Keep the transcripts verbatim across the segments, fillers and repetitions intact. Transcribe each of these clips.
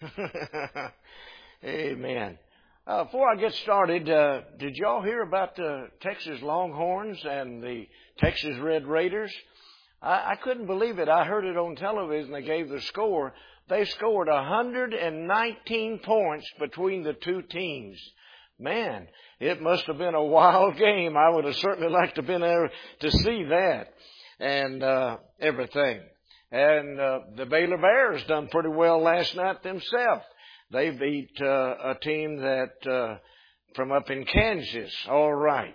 Amen. Uh, before I get started, uh, did y'all hear about the Texas Longhorns and the Texas Red Raiders? I, I couldn't believe it. I heard it on television. They gave the score. They scored one hundred nineteen points between the two teams. Man, it must have been a wild game. I would have certainly liked to have been there to see that and uh, everything. And uh, the Baylor Bears done pretty well last night themselves. They beat uh, a team that uh, from up in Kansas. All right.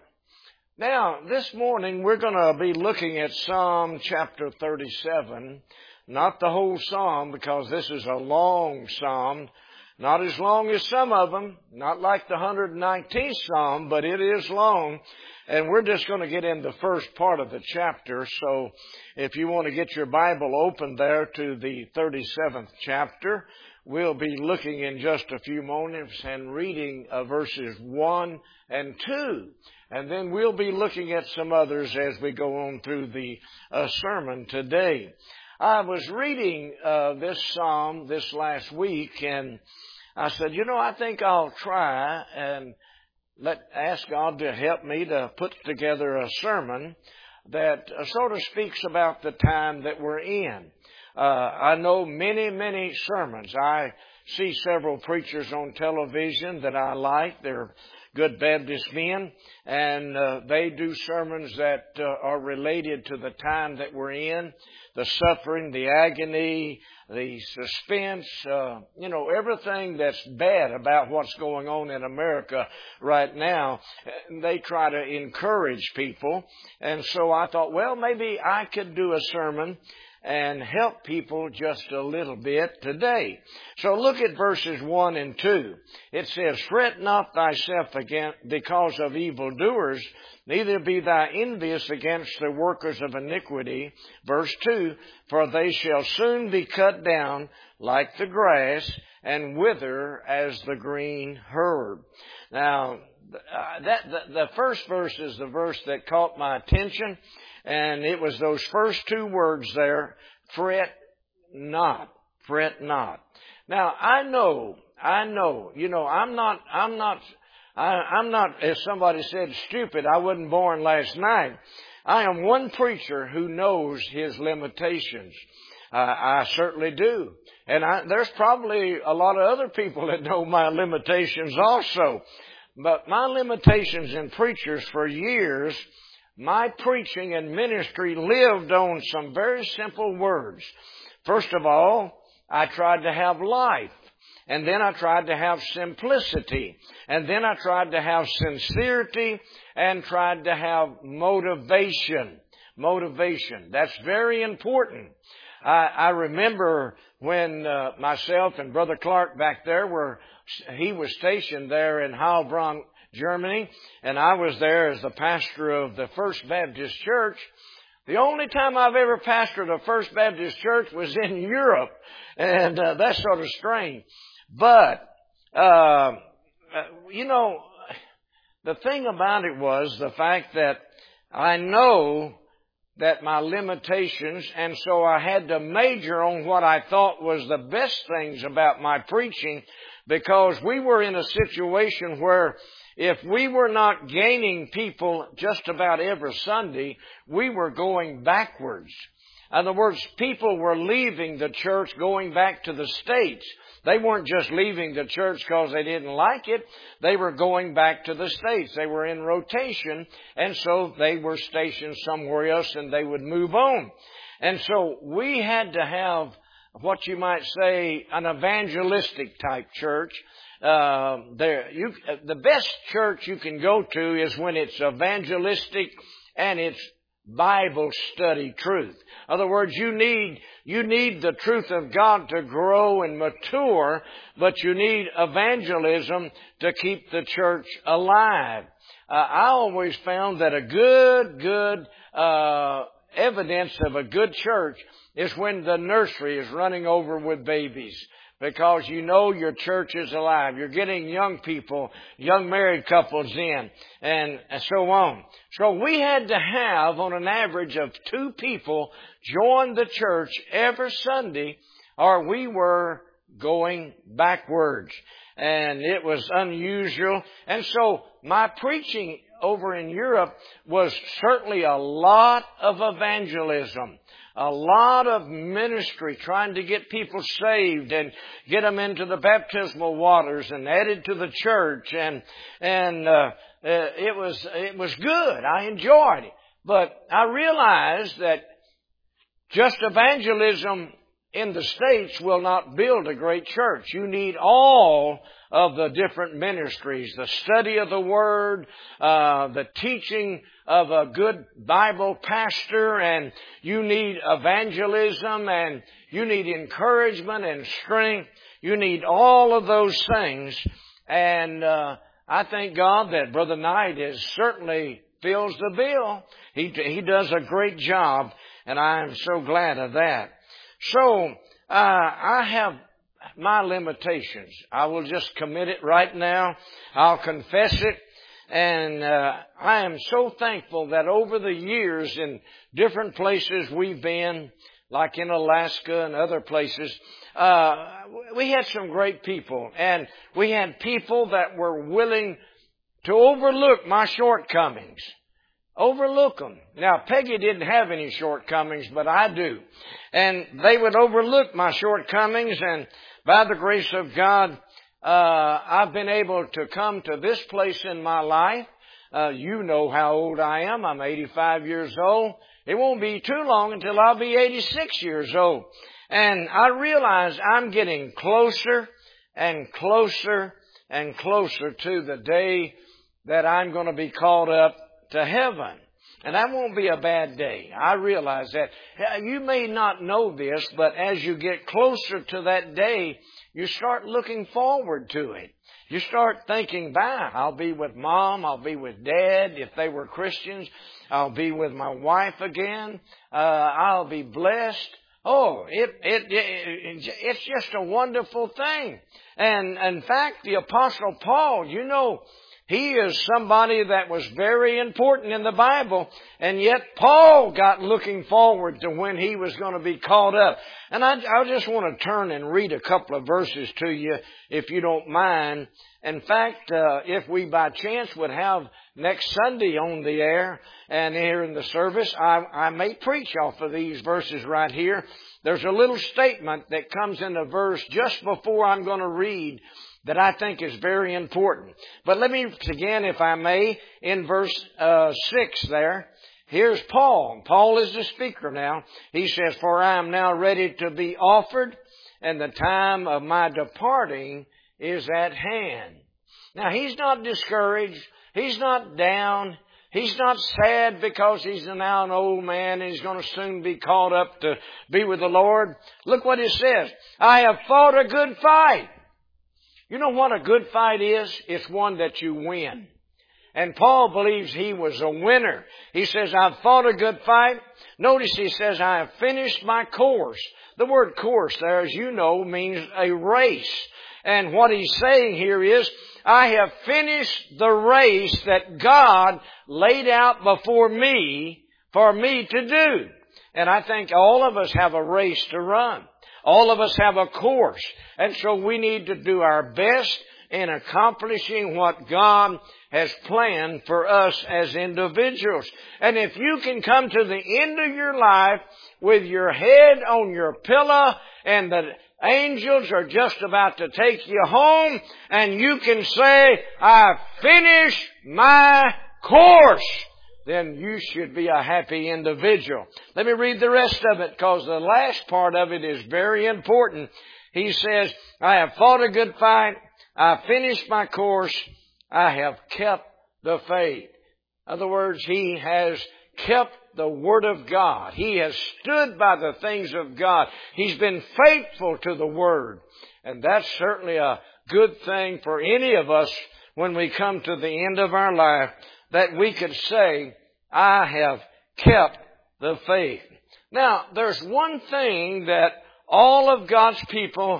Now, this morning we're going to be looking at Psalm chapter thirty-seven. Not the whole psalm, because this is a long psalm. Not as long as some of them. Not like the one hundred nineteenth psalm, but it is long. And we're just going to get in the first part of the chapter. So if you want to get your Bible open there to the thirty-seventh chapter, we'll be looking in just a few moments and reading uh, verses one and two. And then we'll be looking at some others as we go on through the uh, sermon today. I was reading uh, this psalm this last week, and I said, you know, I think I'll try and let ask God to help me to put together a sermon that uh, sort of speaks about the time that we're in. Uh, I know many, many sermons. I see several preachers on television that I like. They're good Baptist men, and uh, they do sermons that uh, are related to the time that we're in, the suffering, the agony, the suspense, uh, you know, everything that's bad about what's going on in America right now. They try to encourage people. And so I thought, well, maybe I could do a sermon and help people just a little bit today. So look at verses one and two. It says, fret not thyself again because of evildoers, neither be thou envious against the workers of iniquity. Verse two, for they shall soon be cut down like the grass and wither as the green herb. Now, uh, that the, the first verse is the verse that caught my attention. And it was those first two words there, fret not, fret not. Now, I know, I know, you know, I'm not, I'm not, I, I'm not, as somebody said, stupid. I wasn't born last night. I am one preacher who knows his limitations. Uh, I certainly do. And I, there's probably a lot of other people that know my limitations also. But my limitations in preachers for years, my preaching and ministry lived on some very simple words. First of all, I tried to have life. And then I tried to have simplicity. And then I tried to have sincerity and tried to have motivation. Motivation. That's very important. I, I remember when uh, myself and Brother Clark back there were, he was stationed there in Heilbronn, Germany, and I was there as the pastor of the First Baptist Church. The only time I've ever pastored a First Baptist Church was in Europe, and uh, that's sort of strange. But, uh, you know, the thing about it was the fact that I know that my limitations, and so I had to major on what I thought was the best things about my preaching, because we were in a situation where if we were not gaining people just about every Sunday, we were going backwards. In other words, people were leaving the church, going back to the States. They weren't just leaving the church because they didn't like it. They were going back to the States. They were in rotation, and so they were stationed somewhere else, and they would move on. And so we had to have what you might say an evangelistic type church. Uh, there, you, the best church you can go to is when it's evangelistic and it's Bible study truth. In other words, you need, you need the truth of God to grow and mature, but you need evangelism to keep the church alive. Uh, I always found that a good, good, uh, evidence of a good church is when the nursery is running over with babies. Because you know your church is alive. You're getting young people, young married couples in, and so on. So we had to have, on an average of two people, join the church every Sunday, or we were going backwards. And it was unusual. And so my preaching over in Europe was certainly a lot of evangelism. A lot of ministry, trying to get people saved and get them into the baptismal waters and added to the church. And, and, uh, uh, it was, it was good. I enjoyed it. But I realized that just evangelism in the States will not build a great church. You need all of the different ministries, the study of the Word, uh, the teaching of a good Bible pastor, and you need evangelism, and you need encouragement and strength. You need all of those things. And uh, I thank God that Brother Knight is certainly fills the bill. He he does a great job, and I am so glad of that. So uh, I have my limitations. I will just commit it right now. I'll confess it. And uh, I am so thankful that over the years in different places we've been, like in Alaska and other places, uh, we had some great people. And we had people that were willing to overlook my shortcomings. Overlook them. Now, Peggy didn't have any shortcomings, but I do. And they would overlook my shortcomings, and by the grace of God, uh, I've been able to come to this place in my life. Uh, you know how old I am. I'm eighty-five years old. It won't be too long until I'll be eighty-six years old. And I realize I'm getting closer and closer and closer to the day that I'm going to be called up to heaven. And that won't be a bad day. I realize that. You may not know this, but as you get closer to that day, you start looking forward to it. You start thinking back. I'll be with Mom. I'll be with Dad if they were Christians. I'll be with my wife again. Uh, I'll be blessed. Oh, it, it, it, it's just a wonderful thing. And in fact, the Apostle Paul, you know, he is somebody that was very important in the Bible, and yet Paul got looking forward to when he was going to be called up. And I, I just want to turn and read a couple of verses to you, if you don't mind. In fact, uh, if we by chance would have next Sunday on the air and here in the service, I, I may preach off of these verses right here. There's a little statement that comes in a verse just before I'm going to read that I think is very important. But let me begin, if I may, in verse uh, six there. Here's Paul. Paul is the speaker now. He says, "For I am now ready to be offered, and the time of my departing is at hand." Now, he's not discouraged. He's not down. He's not sad because he's now an old man and he's going to soon be called up to be with the Lord. Look what it says. "I have fought a good fight." You know what a good fight is? It's one that you win. And Paul believes he was a winner. He says, "I've fought a good fight." Notice he says, "I have finished my course." The word course there, as you know, means a race. And what he's saying here is, I have finished the race that God laid out before me for me to do. And I think all of us have a race to run. All of us have a course. And so we need to do our best in accomplishing what God has planned for us as individuals. And if you can come to the end of your life with your head on your pillow and the angels are just about to take you home and you can say, "I've finished my course," then you should be a happy individual. Let me read the rest of it, because the last part of it is very important. He says, "I have fought a good fight. I finished my course. I have kept the faith." In other words, he has kept the Word of God. He has stood by the things of God. He's been faithful to the Word. And that's certainly a good thing for any of us when we come to the end of our life, that we could say, "I have kept the faith." Now, there's one thing that all of God's people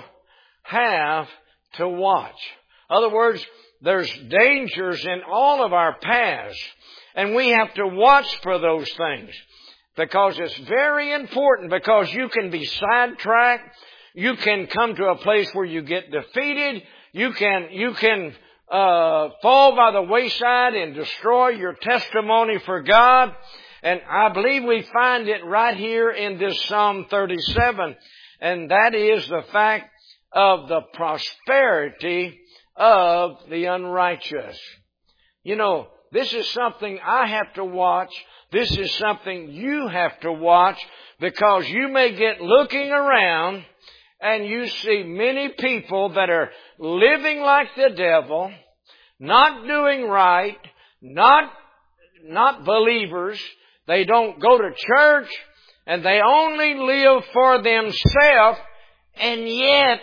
have to watch. In other words, there's dangers in all of our paths, and we have to watch for those things, because it's very important, because you can be sidetracked. You can come to a place where you get defeated. You can, you can, uh, fall by the wayside and destroy your testimony for God. And I believe we find it right here in this Psalm thirty-seven. And that is the fact of the prosperity of the unrighteous. You know, this is something I have to watch. This is something you have to watch, because you may get looking around and you see many people that are living like the devil, not doing right, not, not believers. They don't go to church, and they only live for themselves, and yet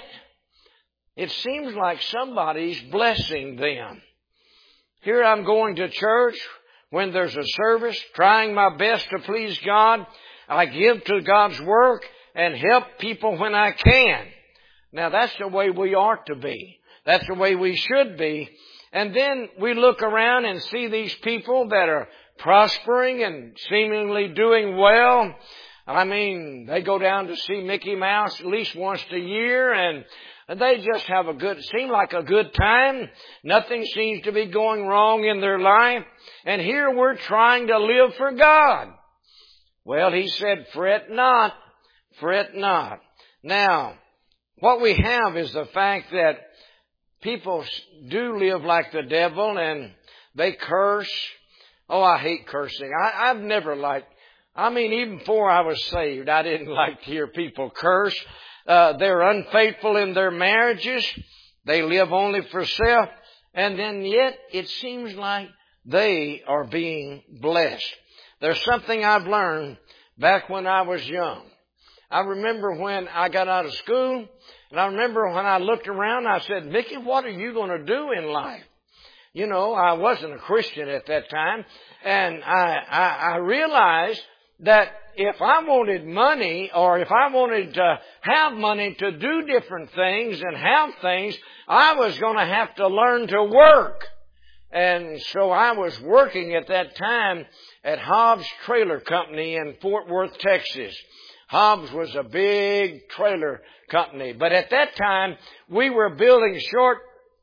it seems like somebody's blessing them. Here I'm going to church when there's a service, trying my best to please God. I give to God's work and help people when I can. Now that's the way we ought to be. That's the way we should be. And then we look around and see these people that are prospering and seemingly doing well. I mean, they go down to see Mickey Mouse at least once a year, and they just have a good, seem like a good time. Nothing seems to be going wrong in their life. And here we're trying to live for God. Well, he said, fret not, fret not. Now, what we have is the fact that people do live like the devil, and they curse. Oh, I hate cursing. I, I've never liked, I mean, even before I was saved, I didn't like to hear people curse. Uh, they're unfaithful in their marriages. They live only for self. And then yet it seems like they are being blessed. There's something I've learned back when I was young. I remember when I got out of school, and I remember when I looked around, I said, Mickey, what are you going to do in life? You know, I wasn't a Christian at that time, and I, I, I realized that if I wanted money, or if I wanted to have money to do different things and have things, I was going to have to learn to work. And so I was working at that time at Hobbs Trailer Company in Fort Worth, Texas. Hobbs was a big trailer company. But at that time, we were building short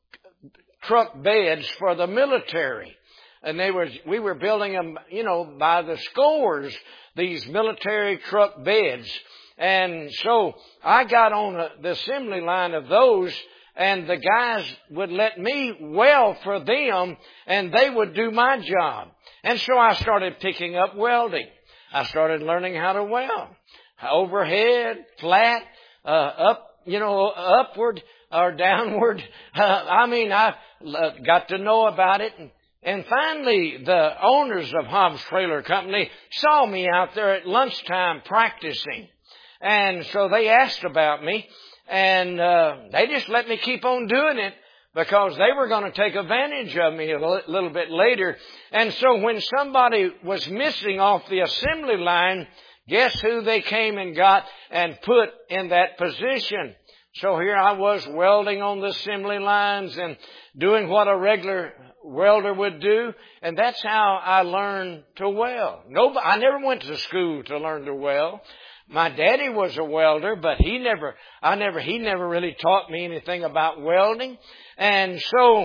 truck beds for the military. And they were, we were building them, you know, by the scores, these military truck beds. And so I got on a, the assembly line of those, and the guys would let me weld for them, and they would do my job. And so I started picking up welding. I started learning how to weld. Overhead, flat, uh, up, you know, upward or downward. Uh, I mean, I uh, got to know about it. And, and finally, the owners of Hobbs Trailer Company saw me out there at lunchtime practicing. And so they asked about me, and uh, they just let me keep on doing it, because they were going to take advantage of me a little bit later. And so when somebody was missing off the assembly line, guess who they came and got and put in that position? So here I was welding on the assembly lines and doing what a regular welder would do. And that's how I learned to weld. Nobody, I never went to school to learn to weld. My daddy was a welder, but he never, I never, he never really taught me anything about welding. And so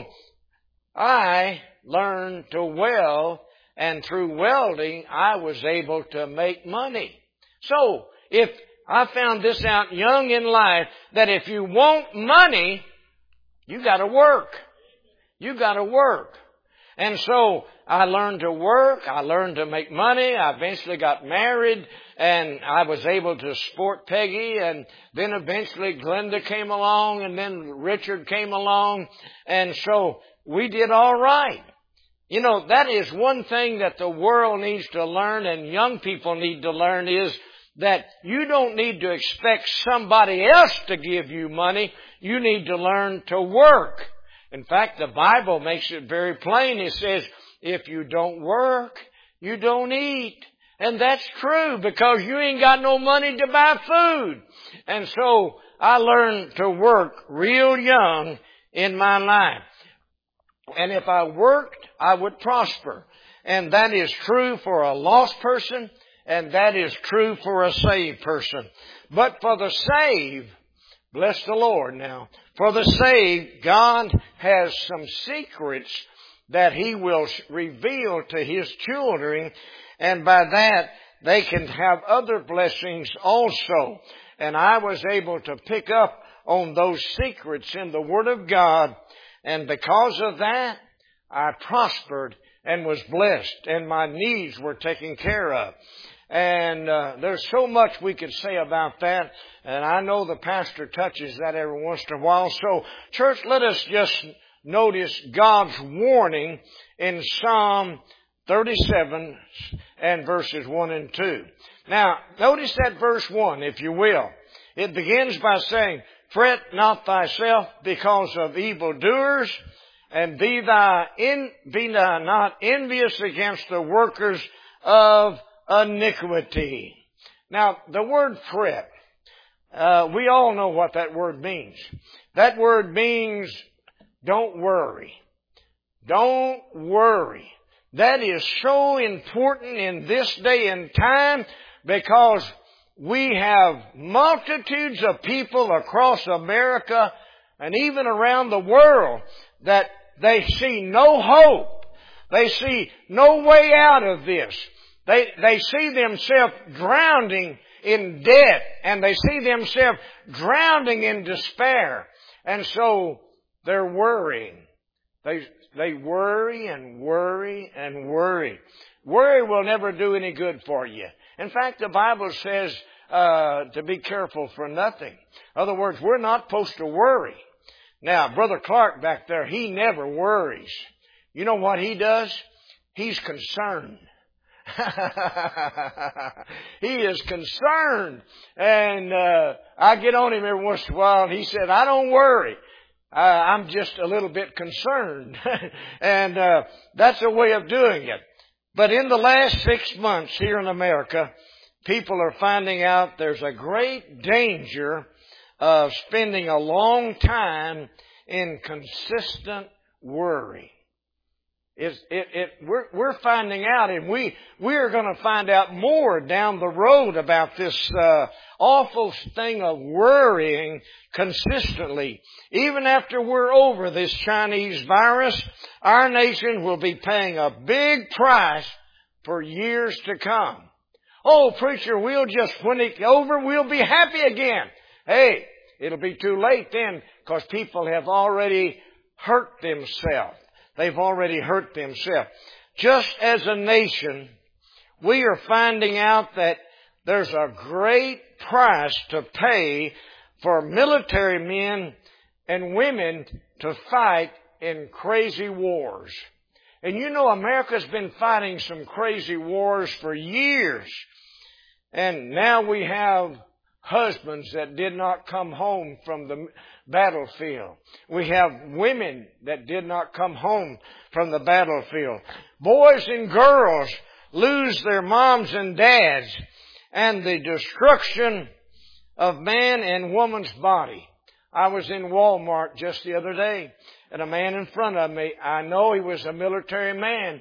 I learned to weld, and through welding, I was able to make money. So if I found this out young in life, that if you want money, you got to work. You got to work. And so I learned to work. I learned to make money. I eventually got married, and I was able to support Peggy. And then eventually Glenda came along, and then Richard came along. And so we did all right. You know, that is one thing that the world needs to learn, and young people need to learn, is that you don't need to expect somebody else to give you money. You need to learn to work. In fact, the Bible makes it very plain. It says, if you don't work, you don't eat. And that's true, because you ain't got no money to buy food. And so I learned to work real young in my life. And if I worked, I would prosper. And that is true for a lost person, and that is true for a saved person. But for the saved, Bless the Lord now. For the saved, God has some secrets that He will reveal to His children, and by that they can have other blessings also. And I was able to pick up on those secrets in the Word of God, and because of that, I prospered and was blessed, and my needs were taken care of. And uh, there's so much we could say about that, and I know the pastor touches that every once in a while. So, church, let us just notice God's warning in Psalm thirty-seven and verses one and two. Now, notice that verse one, if you will. It begins by saying, "Fret not thyself because of evildoers, and be thy in, be thou not envious against the workers of iniquity." Now, the word fret, uh, we all know what that word means. That word means don't worry. Don't worry. That is so important in this day and time, because we have multitudes of people across America and even around the world that they see no hope. They see no way out of this. They, they see themselves drowning in debt, and they see themselves drowning in despair. And so they're worrying. They, they worry and worry and worry. Worry will never do any good for you. In fact, the Bible says uh, to be careful for nothing. In other words, we're not supposed to worry. Now, Brother Clark back there, he never worries. You know what he does? He's concerned. He is concerned. And uh, I get on him every once in a while, and he said, "I don't worry. Uh, I'm just a little bit concerned." And uh, that's a way of doing it. But in the last six months here in America, people are finding out there's a great danger of spending a long time in consistent worry. It, it, it, we're, we're finding out, and we, we're going to find out more down the road about this uh, awful thing of worrying consistently. Even after we're over this Chinese virus, our nation will be paying a big price for years to come. "Oh, preacher, we'll just, when it's over, we'll be happy again." Hey, it'll be too late then, because people have already hurt themselves. They've already hurt themselves. Just as a nation, we are finding out that there's a great price to pay for military men and women to fight in crazy wars. And you know, America's been fighting some crazy wars for years. And now we have husbands that did not come home from the battlefield. We have women that did not come home from the battlefield. Boys and girls lose their moms and dads, and the destruction of man and woman's body. I was in Walmart just the other day, and a man in front of me, I know he was a military man,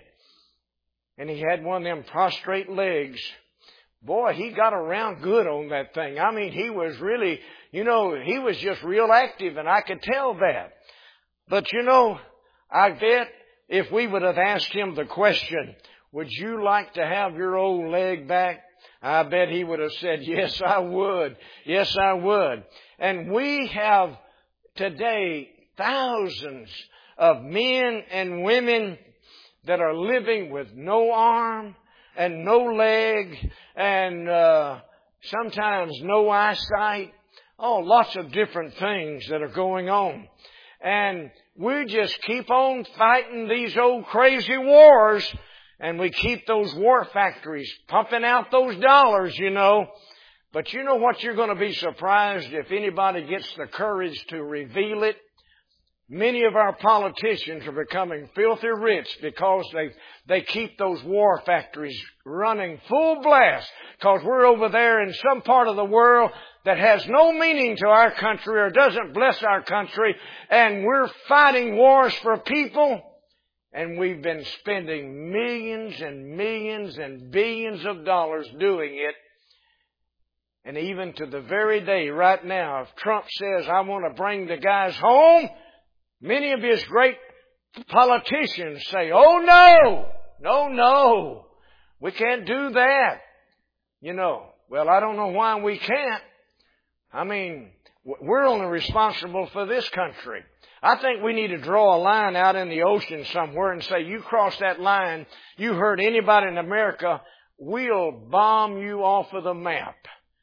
and he had one of them prostrate legs. Boy, he got around good on that thing. I mean, he was really, you know, he was just real active, and I could tell that. But, you know, I bet if we would have asked him the question, "Would you like to have your old leg back?" I bet he would have said, "Yes, I would. Yes, I would." And we have today thousands of men and women that are living with no arm and no leg, and uh, sometimes no eyesight. Oh, lots of different things that are going on. And we just keep on fighting these old crazy wars, and we keep those war factories pumping out those dollars, you know. But you know what? You're going to be surprised if anybody gets the courage to reveal it. Many of our politicians are becoming filthy rich because they they keep those war factories running full blast, because we're over there in some part of the world that has no meaning to our country or doesn't bless our country, and we're fighting wars for people, and we've been spending millions and millions and billions of dollars doing it. And even to the very day right now, if Trump says, I want to bring the guys home, many of his great politicians say, oh no, no, no, we can't do that. You know, well, I don't know why we can't. I mean, we're only responsible for this country. I think we need to draw a line out in the ocean somewhere and say, you cross that line, you hurt anybody in America, we'll bomb you off of the map.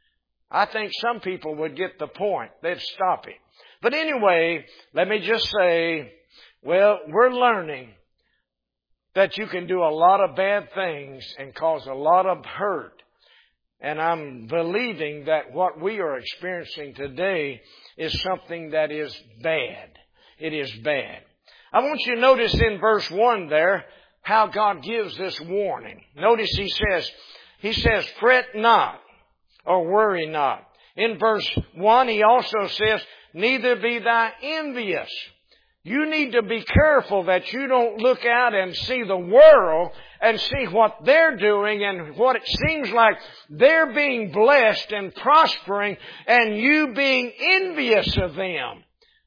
I think some people would get the point. They'd stop it. But anyway, let me just say, well, we're learning that you can do a lot of bad things and cause a lot of hurt. And I'm believing that what we are experiencing today is something that is bad. It is bad. I want you to notice in verse one there how God gives this warning. Notice he says, he says, fret not or worry not. In verse one he also says, neither be thou envious. You need to be careful that you don't look out and see the world and see what they're doing and what it seems like they're being blessed and prospering and you being envious of them.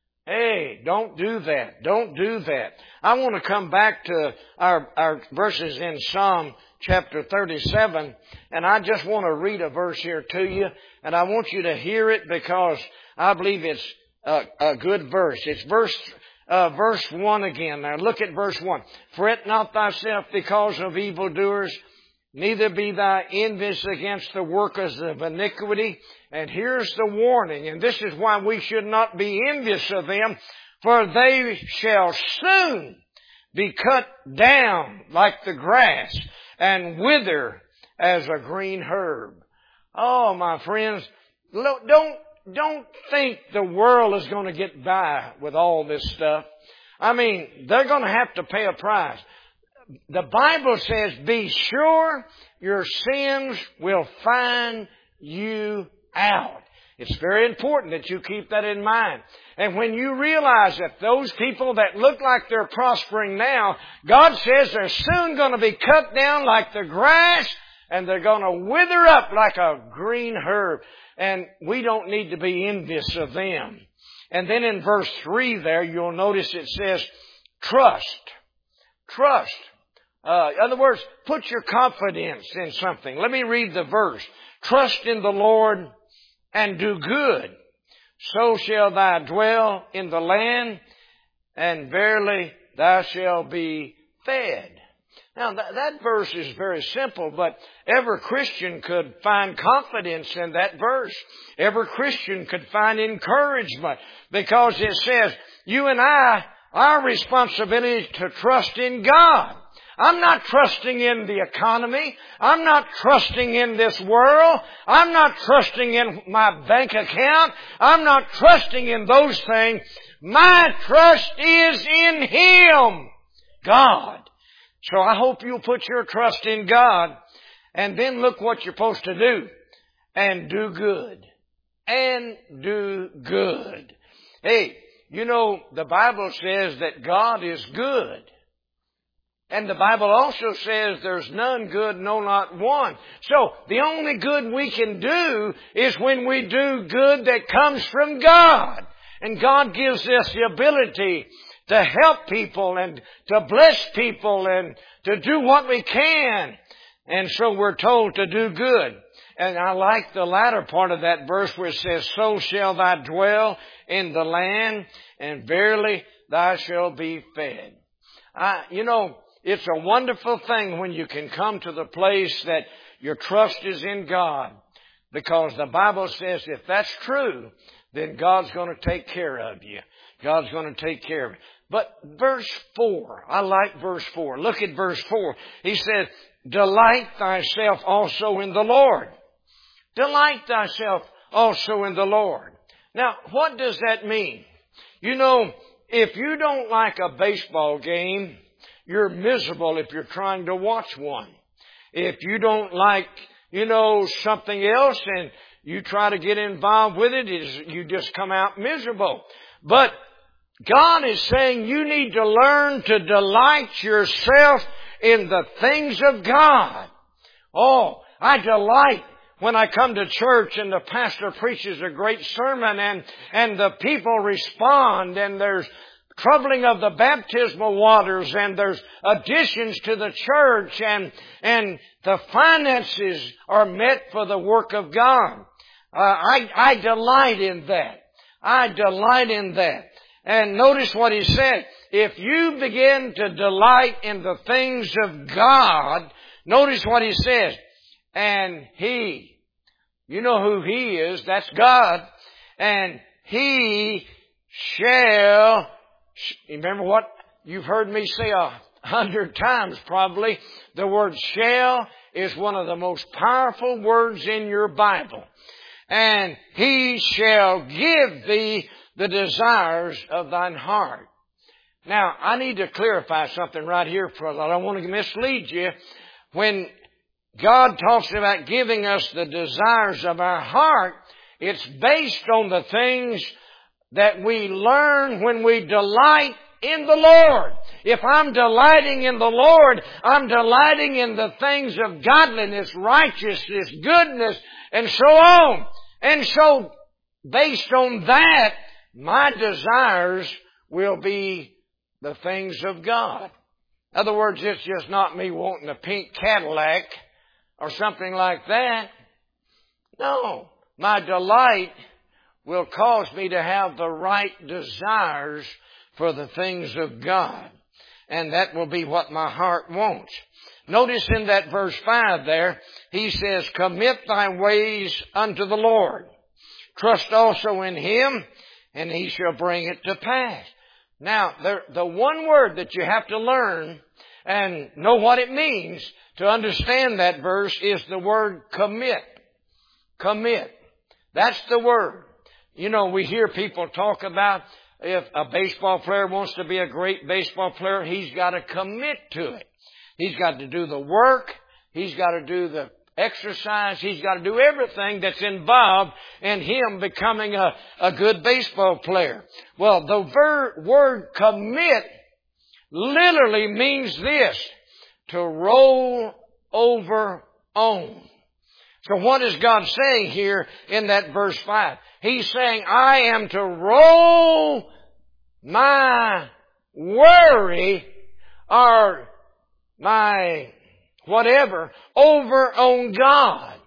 Hey, don't do that. Don't do that. I want to come back to our, our verses in Psalm chapter thirty-seven, and I just want to read a verse here to you, and I want you to hear it because I believe it's a, a good verse. It's verse Uh, verse one again. Now look at verse one. Fret not thyself because of evildoers, neither be thou envious against the workers of iniquity. And here's the warning, and this is why we should not be envious of them, for they shall soon be cut down like the grass and wither as a green herb. Oh, my friends, don't Don't think the world is going to get by with all this stuff. I mean, they're going to have to pay a price. The Bible says, be sure your sins will find you out. It's very important that you keep that in mind. And when you realize that those people that look like they're prospering now, God says they're soon going to be cut down like the grass and they're going to wither up like a green herb. And we don't need to be envious of them. And then in verse three there, you'll notice it says, trust. Trust. Uh, in other words, put your confidence in something. Let me read the verse. Trust in the Lord and do good. So shall thou dwell in the land, and verily thou shalt be fed. Now, that, that verse is very simple, but every Christian could find confidence in that verse. Every Christian could find encouragement because it says, you and I, our responsibility is to trust in God. I'm not trusting in the economy. I'm not trusting in this world. I'm not trusting in my bank account. I'm not trusting in those things. My trust is in Him, God. So I hope you'll put your trust in God, and then look what you're supposed to do. And do good. And do good. Hey, you know, the Bible says that God is good. And the Bible also says there's none good, no, not one. So the only good we can do is when we do good that comes from God. And God gives us the ability to help people and to bless people and to do what we can. And so we're told to do good. And I like the latter part of that verse where it says, so shall thou dwell in the land, and verily thou shalt be fed. I, you know, it's a wonderful thing when you can come to the place that your trust is in God. Because the Bible says if that's true, then God's going to take care of you. God's going to take care of you. But verse four, I like verse four. Look at verse four. He says, delight thyself also in the Lord. Delight thyself also in the Lord. Now, what does that mean? You know, if you don't like a baseball game, you're miserable if you're trying to watch one. If you don't like, you know, something else and you try to get involved with it, you just come out miserable. But God is saying you need to learn to delight yourself in the things of God. Oh, I delight when I come to church and the pastor preaches a great sermon and, and the people respond and there's troubling of the baptismal waters and there's additions to the church and, and the finances are met for the work of God. Uh, I, I delight in that. I delight in that. And notice what he said. If you begin to delight in the things of God, notice what he says. And He, you know who He is, that's God. And He shall, remember what you've heard me say a hundred times probably, the word shall is one of the most powerful words in your Bible. And He shall give thee the desires of thine heart. Now, I need to clarify something right here, because I don't want to mislead you. When God talks about giving us the desires of our heart, it's based on the things that we learn when we delight in the Lord. If I'm delighting in the Lord, I'm delighting in the things of godliness, righteousness, goodness, and so on. And so, based on that, my desires will be the things of God. In other words, it's just not me wanting a pink Cadillac or something like that. No, my delight will cause me to have the right desires for the things of God. And that will be what my heart wants. Notice in that verse five there, he says, commit thy ways unto the Lord. Trust also in Him, and He shall bring it to pass. Now, the, the one word that you have to learn and know what it means to understand that verse is the word commit. Commit. That's the word. You know, we hear people talk about if a baseball player wants to be a great baseball player, he's got to commit to it. He's got to do the work. He's got to do the exercise. He's got to do everything that's involved in him becoming a, a good baseball player. Well, the ver- word commit literally means this, to roll over on. So what is God saying here in that verse five? He's saying, I am to roll my worry or my whatever over on God.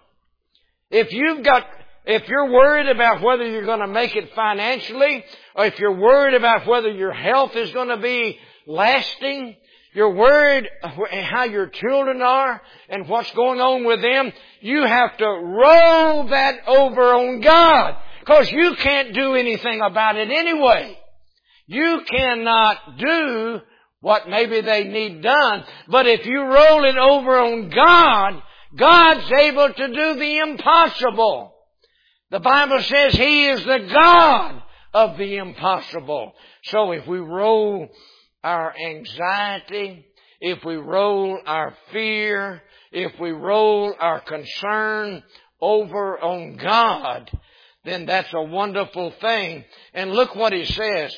If you've got, if you're worried about whether you're going to make it financially, or if you're worried about whether your health is going to be lasting, you're worried how your children are and what's going on with them, you have to roll that over on God. Because you can't do anything about it anyway. You cannot do what maybe they need done. But if you roll it over on God, God's able to do the impossible. The Bible says He is the God of the impossible. So if we roll our anxiety, if we roll our fear, if we roll our concern over on God, then that's a wonderful thing. And look what He says.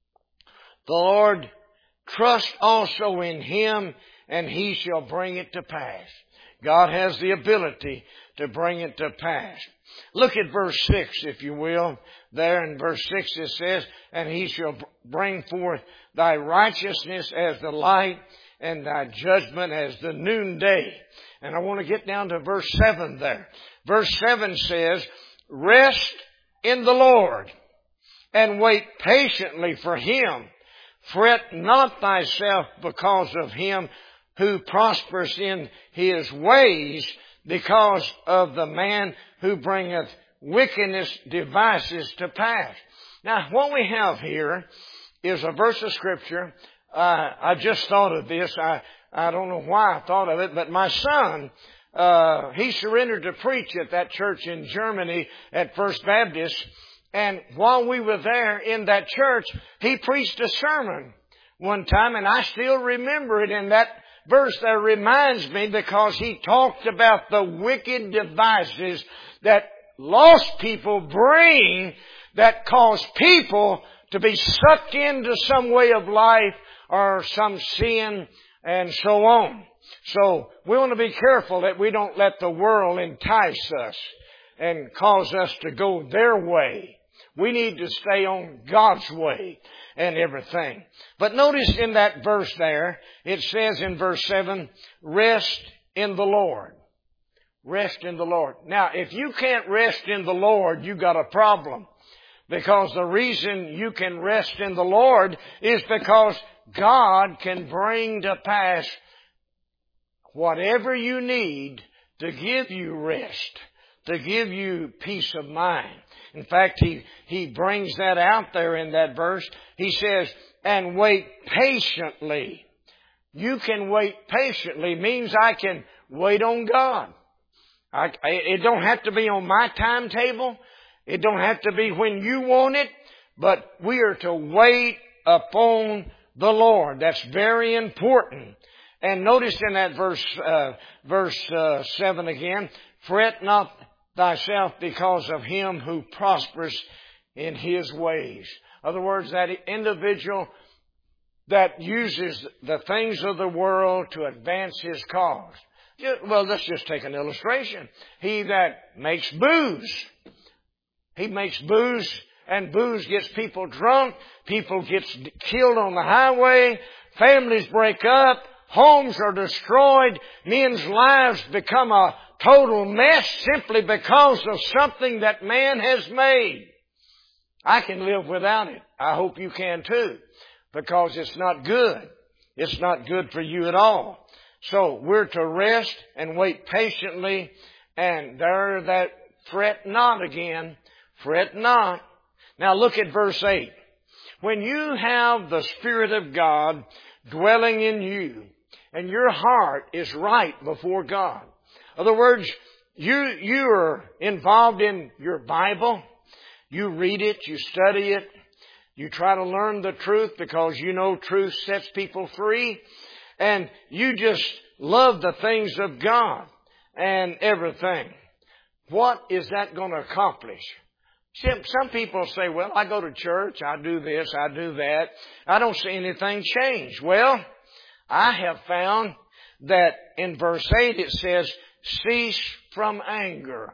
The Lord, trust also in Him, and He shall bring it to pass. God has the ability to bring it to pass. Look at verse six, if you will. There in verse six it says, and He shall bring forth thy righteousness as the light, and thy judgment as the noonday. And I want to get down to verse seven there. Verse seven says, rest in the Lord, and wait patiently for Him. Fret not thyself because of him who prospers in his ways, because of the man who bringeth wickedness devices to pass. Now, what we have here is a verse of Scripture. Uh, I just thought of this. I, I don't know why I thought of it, but my son, uh, he surrendered to preach at that church in Germany at First Baptist. And while we were there in that church, he preached a sermon one time, and I still remember it. And that verse there reminds me, because he talked about the wicked devices that lost people bring that cause people to be sucked into some way of life or some sin and so on. So we want to be careful that we don't let the world entice us and cause us to go their way. We need to stay on God's way and everything. But notice in that verse there, it says in verse seven, rest in the Lord. Rest in the Lord. Now, if you can't rest in the Lord, you've got a problem. Because the reason you can rest in the Lord is because God can bring to pass whatever you need to give you rest, to give you peace of mind. In fact, he, he brings that out there in that verse. He says, and wait patiently. You can wait patiently means I can wait on God. I, I, it don't have to be on my timetable. It don't have to be when you want it. But we are to wait upon the Lord. That's very important. And notice in that verse, uh, verse uh, seven again, fret not thyself because of him who prospers in his ways. In other words, that individual that uses the things of the world to advance his cause. Well, let's just take an illustration. He that makes booze. He makes booze, and booze gets people drunk. People get killed on the highway. Families break up. Homes are destroyed. Men's lives become a total mess simply because of something that man has made. I can live without it. I hope you can too. Because it's not good. It's not good for you at all. So we're to rest and wait patiently. And there that fret not again. Fret not. Now look at verse eight. When you have the Spirit of God dwelling in you, and your heart is right before God. In other words, you, you are involved in your Bible. You read it, you study it. You try to learn the truth because you know truth sets people free. And you just love the things of God and everything. What is that going to accomplish? Some people say, well, I go to church, I do this, I do that. I don't see anything change. Well, I have found that in verse eight it says, cease from anger.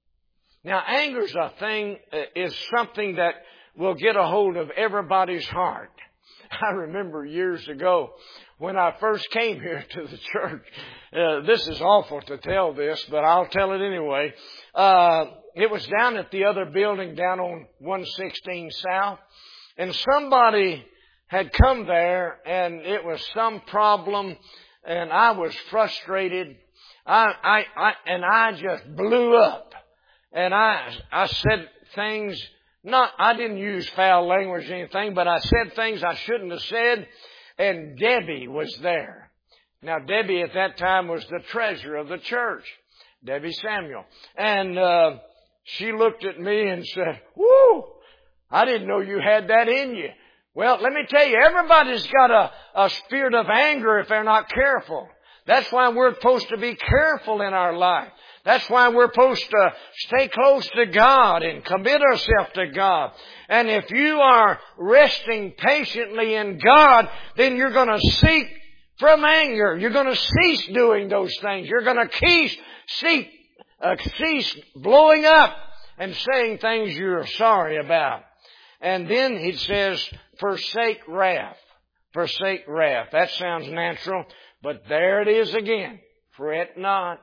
Now, anger is a thing, is something that will get a hold of everybody's heart. I remember years ago when I first came here to the church. Uh, this is awful to tell this, but I'll tell it anyway. Uh, it was down at the other building down on one sixteen South. And somebody had come there and it was some problem and I was frustrated. I, I, I, and I just blew up. And I, I said things, not, I didn't use foul language or anything, but I said things I shouldn't have said. And Debbie was there. Now, Debbie at that time was the treasurer of the church, Debbie Samuel. And uh, she looked at me and said, whoo, I didn't know you had that in you. Well, let me tell you, everybody's got a, a spirit of anger if they're not careful. That's why we're supposed to be careful in our life. That's why we're supposed to stay close to God and commit ourselves to God. And if you are resting patiently in God, then you're going to seek from anger. You're going to cease doing those things. You're going to cease, cease, uh, cease blowing up and saying things you're sorry about. And then it says, forsake wrath. Forsake wrath. That sounds natural, but there it is again. Fret not.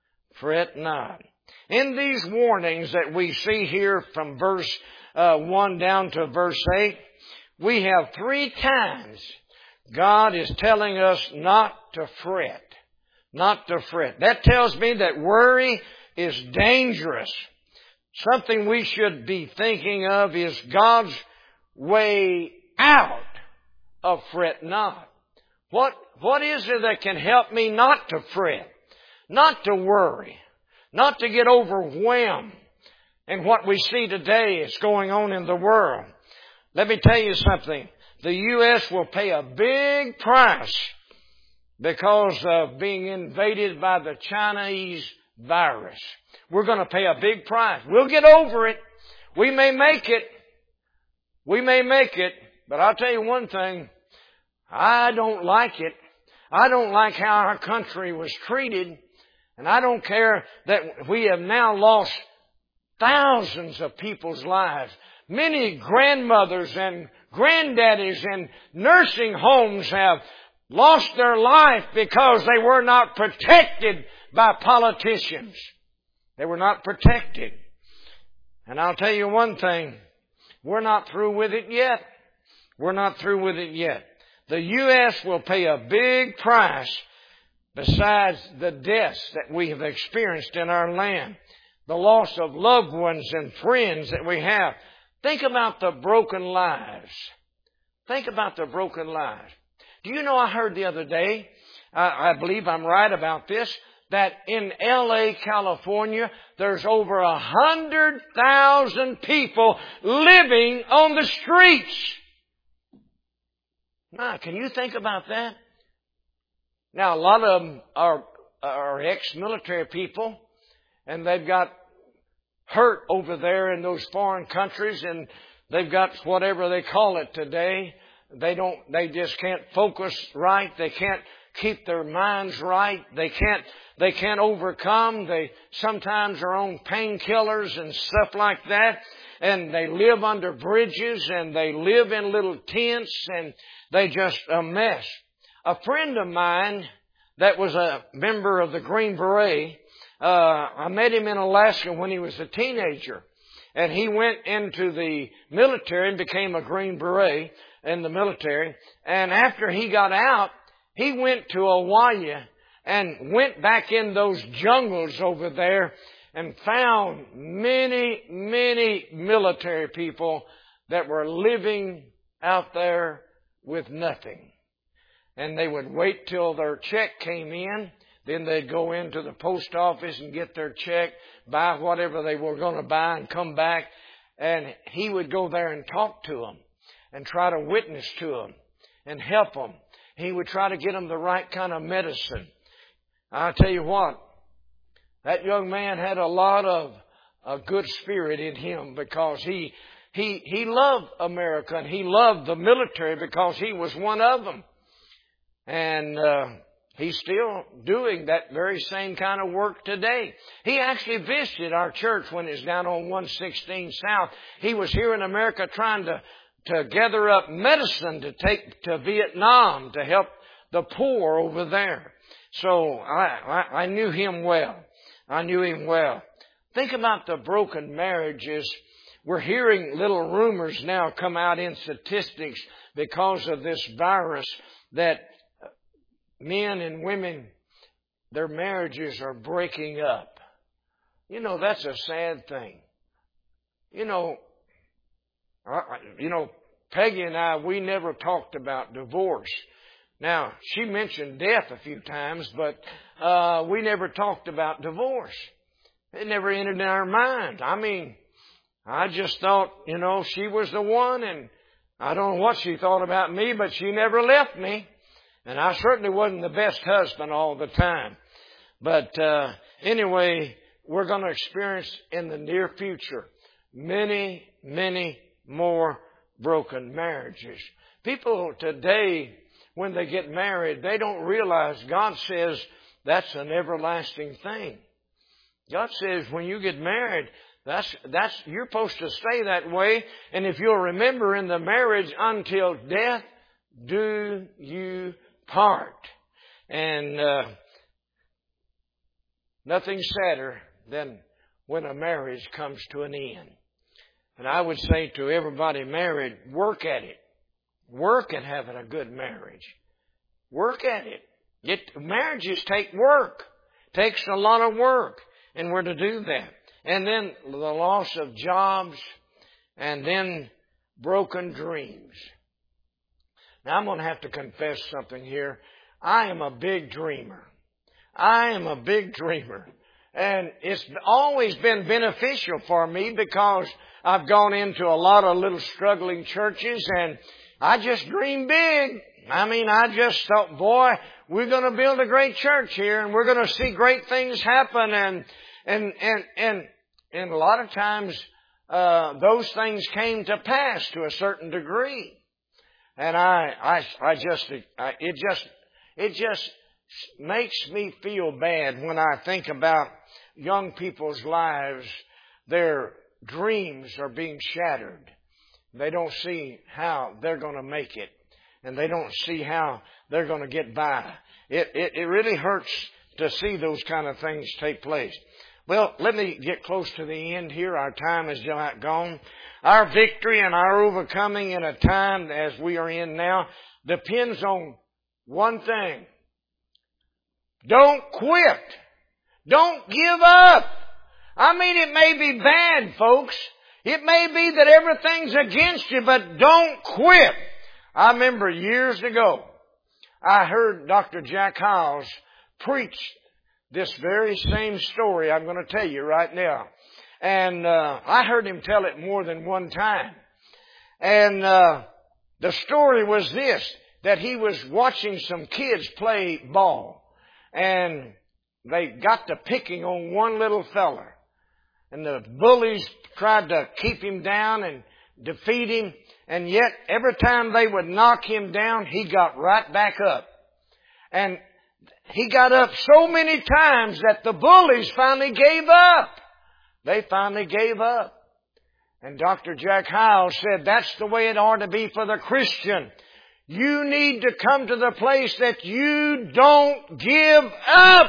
Fret not. In these warnings that we see here from verse uh, one down to verse eight, we have three times God is telling us not to fret. Not to fret. That tells me that worry is dangerous. Something we should be thinking of is God's way out of fret not. What, what is it that can help me not to fret? Not to worry, not to get overwhelmed in what we see today is going on in the world. Let me tell you something. The U S will pay a big price because of being invaded by the Chinese virus. We're going to pay a big price. We'll get over it. We may make it. We may make it. But I'll tell you one thing. I don't like it. I don't like how our country was treated. And I don't care that we have now lost thousands of people's lives. Many grandmothers and granddaddies in nursing homes have lost their life because they were not protected by politicians. They were not protected. And I'll tell you one thing, we're not through with it yet. We're not through with it yet. The U S will pay a big price besides the deaths that we have experienced in our land. The loss of loved ones and friends that we have. Think about the broken lives. Think about the broken lives. Do you know, I heard the other day, I, I believe I'm right about this, that in L A, California, there's over a hundred thousand people living on the streets. Now, can you think about that? Now, a lot of them are, are ex-military people, and they've got hurt over there in those foreign countries, and they've got whatever they call it today. They don't, they just can't focus right. They can't keep their minds right. They can't, they can't overcome. They sometimes are on painkillers and stuff like that. And they live under bridges, and they live in little tents, and they just a mess. A friend of mine that was a member of the Green Beret, uh, I met him in Alaska when he was a teenager. And he went into the military and became a Green Beret in the military. And after he got out, he went to Hawaii and went back in those jungles over there and found many, many military people that were living out there with nothing. And they would wait till their check came in. Then they'd go into the post office and get their check, buy whatever they were going to buy, and come back. And he would go there and talk to them and try to witness to them and help them. He would try to get them the right kind of medicine. I'll tell you what, that young man had a lot of a good spirit in him, because he he he loved America, and he loved the military because he was one of them. And uh, he's still doing that very same kind of work today. He actually visited our church when it's down on one sixteen South. He was here in America trying to, to gather up medicine to take to Vietnam to help the poor over there. So I, I, I knew him well. I knew him well. Think about the broken marriages. We're hearing little rumors now come out in statistics because of this virus that men and women, their marriages are breaking up. You know, that's a sad thing. You know, you know, Peggy and I, we never talked about divorce. Now, she mentioned death a few times, but uh, we never talked about divorce. It never entered in our mind. I mean, I just thought, you know, she was the one, and I don't know what she thought about me, but she never left me. And I certainly wasn't the best husband all the time. But uh, anyway, we're going to experience in the near future many, many more broken marriages. People today, when they get married, they don't realize God says that's an everlasting thing. God says when you get married, that's that's you're supposed to stay that way. And if you'll remember, in the marriage, until death do you part. And uh, nothing sadder than when a marriage comes to an end. And I would say to everybody married, work at it. Work at having a good marriage. Work at it. Get, marriages take work. Takes a lot of work. And we're to do that. And then the loss of jobs. And then broken dreams. Now, I'm going to have to confess something here. I am a big dreamer. I am a big dreamer. And it's always been beneficial for me because I've gone into a lot of little struggling churches, and I just dream big. I mean, I just thought, boy, we're going to build a great church here, and we're going to see great things happen. And and and and, and a lot of times uh, those things came to pass to a certain degree. And I, I, I just, I, it just, it just makes me feel bad when I think about young people's lives. Their dreams are being shattered. They don't see how they're going to make it. And they don't see how they're going to get by. It, it, it really hurts to see those kind of things take place. Well, let me get close to the end here. Our time is about gone. Our victory and our overcoming in a time as we are in now depends on one thing. Don't quit. Don't give up. I mean, it may be bad, folks. It may be that everything's against you, but don't quit. I remember years ago, I heard Doctor Jack Hyles preach this very same story I'm going to tell you right now. And uh, I heard him tell it more than one time. And uh, the story was this, that he was watching some kids play ball. And they got to picking on one little feller. And the bullies tried to keep him down and defeat him. And yet, every time they would knock him down, he got right back up. And he got up so many times that the bullies finally gave up. They finally gave up. And Doctor Jack Hyles said that's the way it ought to be for the Christian. You need to come to the place that you don't give up.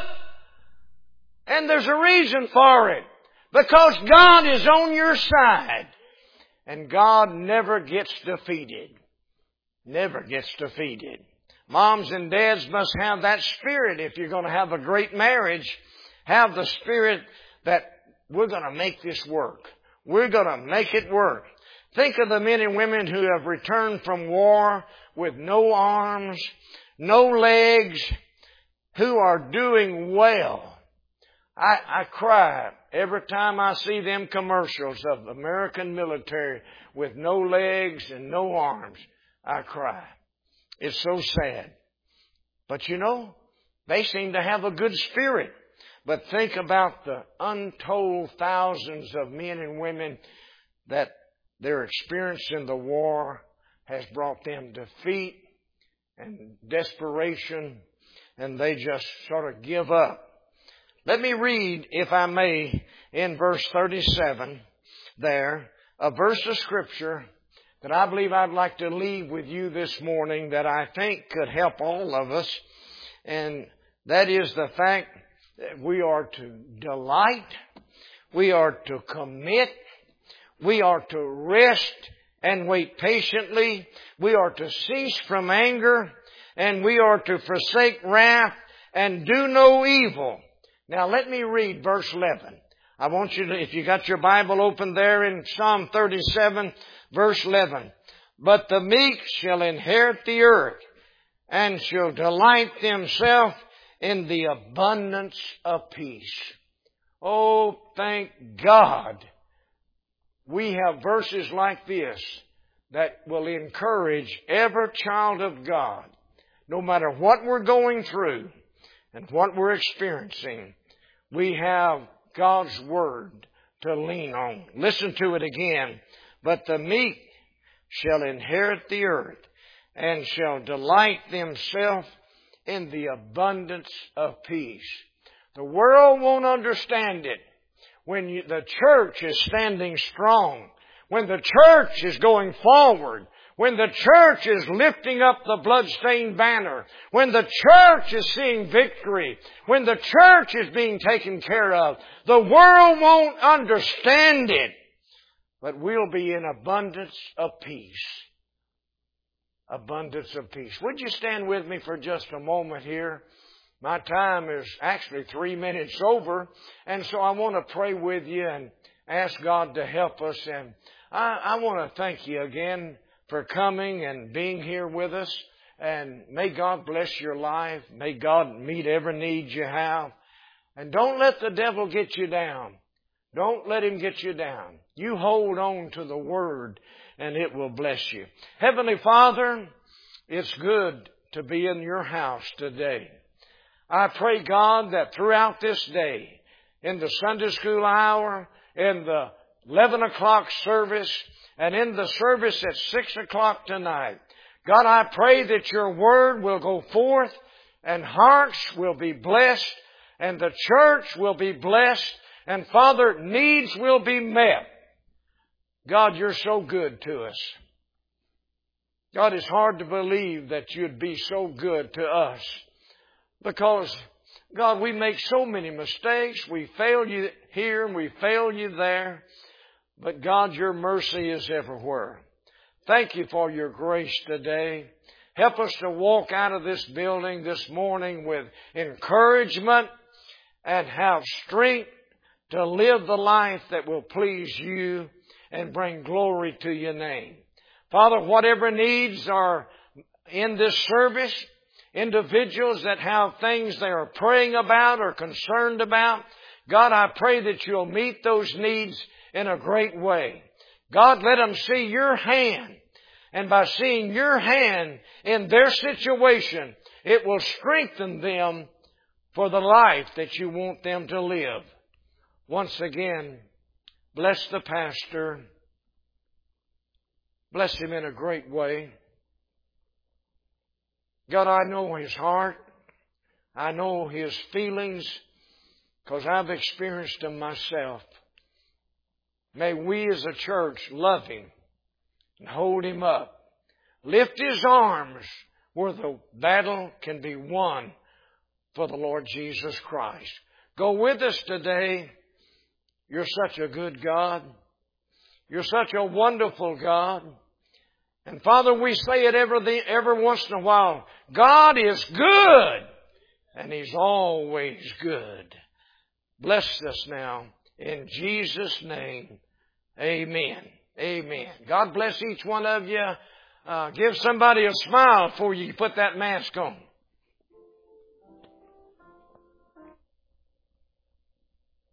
And there's a reason for it. Because God is on your side. And God never gets defeated. Never gets defeated. Moms and dads must have that spirit if you're going to have a great marriage. Have the spirit that we're going to make this work. We're going to make it work. Think of the men and women who have returned from war with no arms, no legs, who are doing well. I, I cry every time I see them commercials of American military with no legs and no arms. I cry. It's so sad. But you know, they seem to have a good spirit. But think about the untold thousands of men and women that their experience in the war has brought them defeat and desperation, and they just sort of give up. Let me read, if I may, in verse thirty-seven there, a verse of Scripture that I believe I'd like to leave with you this morning that I think could help all of us. And that is the fact that we are to delight, we are to commit, we are to rest and wait patiently, we are to cease from anger, and we are to forsake wrath and do no evil. Now let me read verse eleven. I want you to, if you got your Bible open there in Psalm thirty-seven, verse eleven. But the meek shall inherit the earth and shall delight themselves in the abundance of peace. Oh, thank God. We have verses like this that will encourage every child of God, no matter what we're going through and what we're experiencing. We have God's Word to lean on. Listen to it again. But the meek shall inherit the earth and shall delight themselves in the abundance of peace. The world won't understand it when you, the church is standing strong, when the church is going forward, when the church is lifting up the bloodstained banner, when the church is seeing victory, when the church is being taken care of. The world won't understand it, but we'll be in abundance of peace. Abundance of peace. Would you stand with me for just a moment here? My time is actually three minutes over, and so I want to pray with you and ask God to help us. And I, I want to thank you again for coming and being here with us. And may God bless your life. May God meet every need you have. And don't let the devil get you down. Don't let him get you down. You hold on to the Word and it will bless you. Heavenly Father, it's good to be in your house today. I pray, God, that throughout this day, in the Sunday school hour, in the eleven o'clock service, and in the service at six o'clock tonight, God, I pray that your Word will go forth and hearts will be blessed, and the church will be blessed, and Father, needs will be met. God, You're so good to us. God, it's hard to believe that You'd be so good to us. Because, God, we make so many mistakes. We fail You here and we fail You there. But God, Your mercy is everywhere. Thank You for Your grace today. Help us to walk out of this building this morning with encouragement and have strength to live the life that will please You and bring glory to Your name. Father, whatever needs are in this service, individuals that have things they are praying about or concerned about, God, I pray that You'll meet those needs in a great way. God, let them see Your hand. And by seeing Your hand in their situation, it will strengthen them for the life that You want them to live. Once again, bless the pastor. Bless him in a great way. God, I know his heart. I know his feelings because I've experienced them myself. May we as a church love him and hold him up. Lift his arms where the battle can be won for the Lord Jesus Christ. Go with us today. You're such a good God. You're such a wonderful God. And Father, we say it every, every once in a while. God is good. And He's always good. Bless us now. In Jesus' name. Amen. Amen. God bless each one of you. Uh, give somebody a smile before you put that mask on.